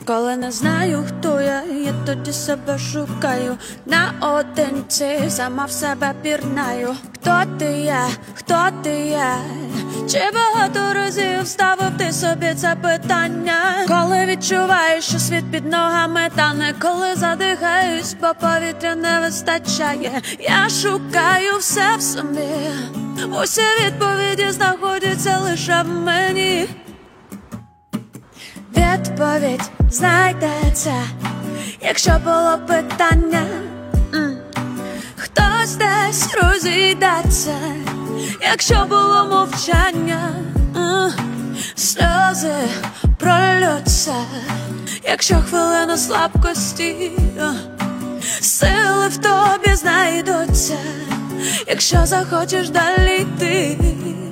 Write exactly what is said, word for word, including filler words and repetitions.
Коли не знаю, хто я, я тоді себе шукаю. Наодинці сама в себе пірнаю. Хто ти є, хто ти є? Чи багато разів ставив ти собі це питання? Коли відчуваєш, що світ під ногами тане, коли задихаюсь, бо повітря не вистачає, я шукаю все в собі. Усі відповіді знаходяться лише в мені. Відповідь знайдеться, якщо було питання. М. Хтось десь розійдеться, якщо було мовчання. М. Сльози пролються, якщо хвилина слабкості. Сили в тобі знайдуться, якщо захочеш далі йти.